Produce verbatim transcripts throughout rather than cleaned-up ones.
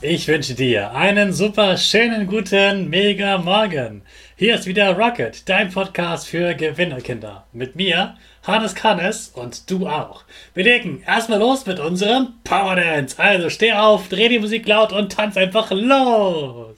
Ich wünsche dir einen super schönen guten Mega Morgen. Hier ist wieder Rocket, dein Podcast für Gewinnerkinder. Mit mir, Hannes Kannes und du auch. Wir legen erstmal los mit unserem Power Dance. Also steh auf, dreh die Musik laut und tanz einfach los.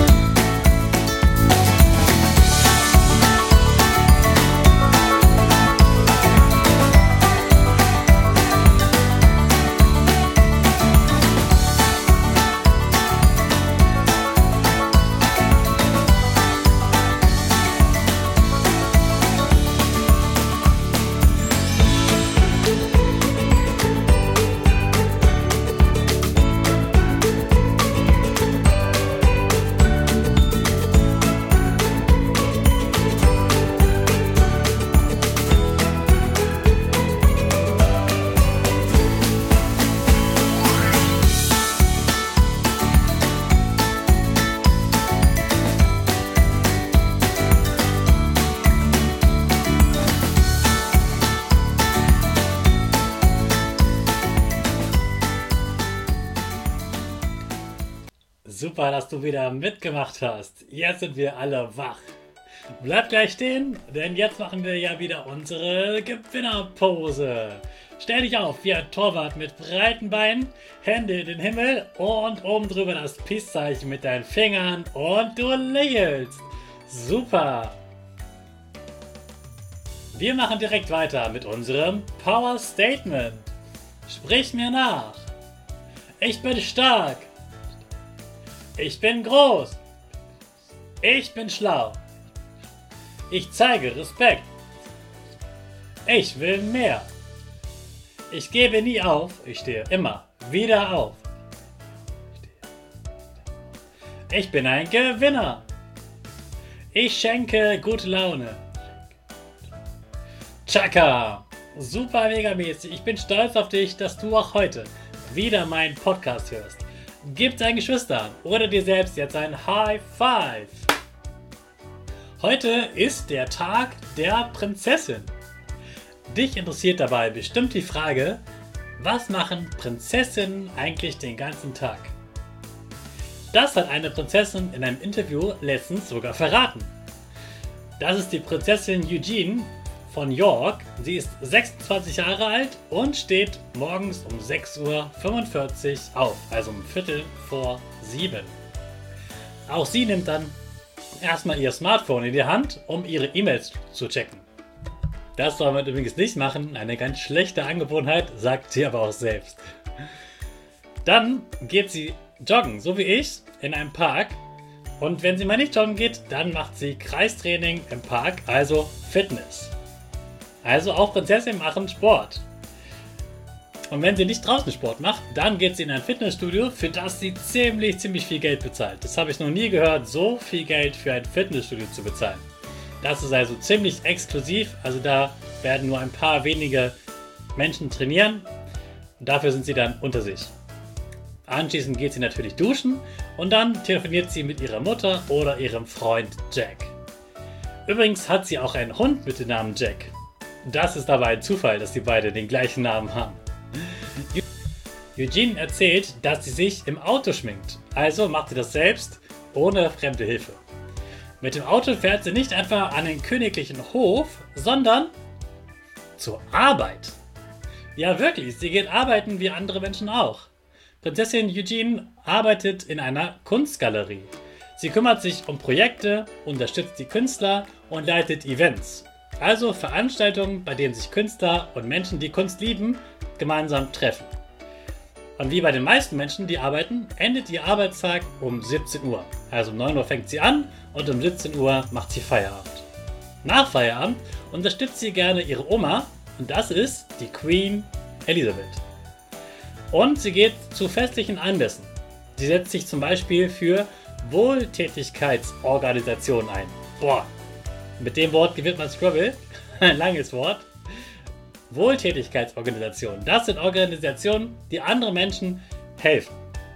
Super, dass du wieder mitgemacht hast. Jetzt sind wir alle wach. Bleib gleich stehen, denn jetzt machen wir ja wieder unsere Gewinnerpose. Stell dich auf wie ein Torwart mit breiten Beinen, Hände in den Himmel und oben drüber das Peace-Zeichen mit deinen Fingern und du lächelst. Super. Wir machen direkt weiter mit unserem Power Statement. Sprich mir nach. Ich bin stark. Ich bin groß. Ich bin schlau. Ich zeige Respekt. Ich will mehr. Ich gebe nie auf. Ich stehe immer wieder auf. Ich bin ein Gewinner. Ich schenke gute Laune. Chaka. Super mega mäßig. Ich bin stolz auf dich, dass du auch heute wieder meinen Podcast hörst. Gib deinen Geschwistern oder dir selbst jetzt ein High Five. Heute ist der Tag der Prinzessin. Dich interessiert dabei bestimmt die Frage, was machen Prinzessinnen eigentlich den ganzen Tag? Das hat eine Prinzessin in einem Interview letztens sogar verraten. Das ist die Prinzessin Eugenie von York. Sie ist sechsundzwanzig Jahre alt und steht morgens um sechs Uhr fünfundvierzig auf, also um Viertel vor sieben. Auch sie nimmt dann erstmal ihr Smartphone in die Hand, um ihre E-Mails zu checken. Das soll man übrigens nicht machen, eine ganz schlechte Angewohnheit, sagt sie aber auch selbst. Dann geht sie joggen, so wie ich, in einem Park. Und wenn sie mal nicht joggen geht, dann macht sie Kreistraining im Park, also Fitness. Also auch Prinzessinnen machen Sport. Und wenn sie nicht draußen Sport macht, dann geht sie in ein Fitnessstudio, für das sie ziemlich, ziemlich viel Geld bezahlt. Das habe ich noch nie gehört, so viel Geld für ein Fitnessstudio zu bezahlen. Das ist also ziemlich exklusiv, also da werden nur ein paar wenige Menschen trainieren und dafür sind sie dann unter sich. Anschließend geht sie natürlich duschen und dann telefoniert sie mit ihrer Mutter oder ihrem Freund Jack. Übrigens hat sie auch einen Hund mit dem Namen Jack. Das ist aber ein Zufall, dass die beiden den gleichen Namen haben. Eugenie erzählt, dass sie sich im Auto schminkt. Also macht sie das selbst, ohne fremde Hilfe. Mit dem Auto fährt sie nicht einfach an den königlichen Hof, sondern zur Arbeit. Ja wirklich, sie geht arbeiten wie andere Menschen auch. Prinzessin Eugenie arbeitet in einer Kunstgalerie. Sie kümmert sich um Projekte, unterstützt die Künstler und leitet Events. Also Veranstaltungen, bei denen sich Künstler und Menschen, die Kunst lieben, gemeinsam treffen. Und wie bei den meisten Menschen, die arbeiten, endet ihr Arbeitstag um siebzehn Uhr. Also um neun Uhr fängt sie an und um siebzehn Uhr macht sie Feierabend. Nach Feierabend unterstützt sie gerne ihre Oma und das ist die Queen Elizabeth. Und sie geht zu festlichen Anlässen. Sie setzt sich zum Beispiel für Wohltätigkeitsorganisationen ein. Boah, mit dem Wort gewinnt man Scrabble. Ein langes Wort. Wohltätigkeitsorganisationen. Das sind Organisationen, die anderen Menschen helfen.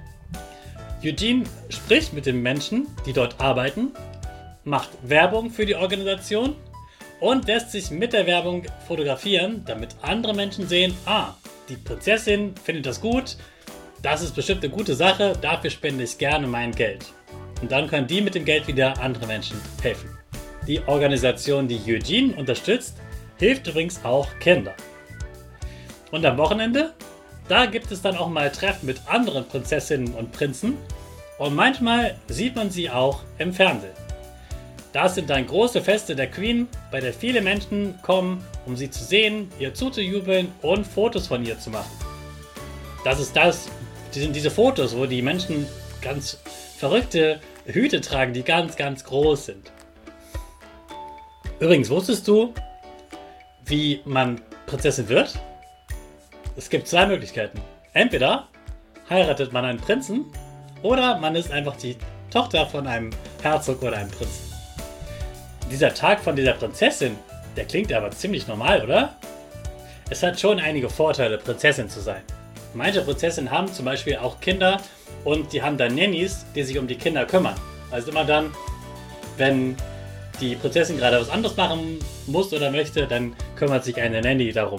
Eugenie spricht mit den Menschen, die dort arbeiten, macht Werbung für die Organisation und lässt sich mit der Werbung fotografieren, damit andere Menschen sehen, ah, die Prinzessin findet das gut, das ist bestimmt eine gute Sache, dafür spende ich gerne mein Geld. Und dann können die mit dem Geld wieder andere Menschen helfen. Die Organisation, die Eugene unterstützt, hilft übrigens auch Kindern. Und am Wochenende, da gibt es dann auch mal Treffen mit anderen Prinzessinnen und Prinzen und manchmal sieht man sie auch im Fernsehen. Das sind dann große Feste der Queen, bei der viele Menschen kommen, um sie zu sehen, ihr zuzujubeln und Fotos von ihr zu machen. Das ist das, das sind diese Fotos, wo die Menschen ganz verrückte Hüte tragen, die ganz, ganz groß sind. Übrigens, wusstest du, wie man Prinzessin wird? Es gibt zwei Möglichkeiten. Entweder heiratet man einen Prinzen oder man ist einfach die Tochter von einem Herzog oder einem Prinzen. Dieser Tag von dieser Prinzessin, der klingt aber ziemlich normal, oder? Es hat schon einige Vorteile, Prinzessin zu sein. Manche Prinzessinnen haben zum Beispiel auch Kinder und die haben dann Nannies, die sich um die Kinder kümmern. Also immer dann, wenn die Prinzessin gerade was anderes machen muss oder möchte, dann kümmert sich eine Nanny darum.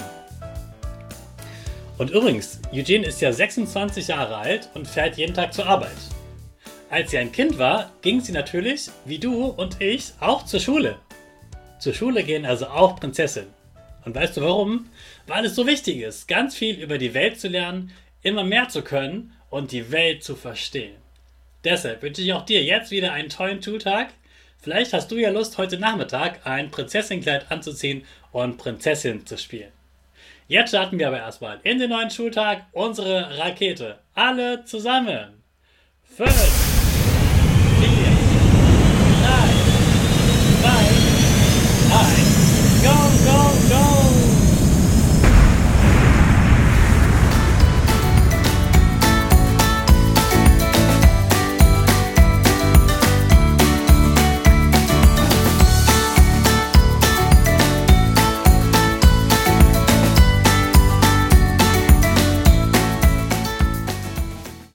Und übrigens, Eugene ist ja sechsundzwanzig Jahre alt und fährt jeden Tag zur Arbeit. Als sie ein Kind war, ging sie natürlich, wie du und ich, auch zur Schule. Zur Schule gehen also auch Prinzessinnen. Und weißt du warum? Weil es so wichtig ist, ganz viel über die Welt zu lernen, immer mehr zu können und die Welt zu verstehen. Deshalb wünsche ich auch dir jetzt wieder einen tollen Schultag. Vielleicht hast du ja Lust, heute Nachmittag ein Prinzessinnenkleid anzuziehen und Prinzessin zu spielen. Jetzt starten wir aber erstmal in den neuen Schultag unsere Rakete. Alle zusammen. Fünf.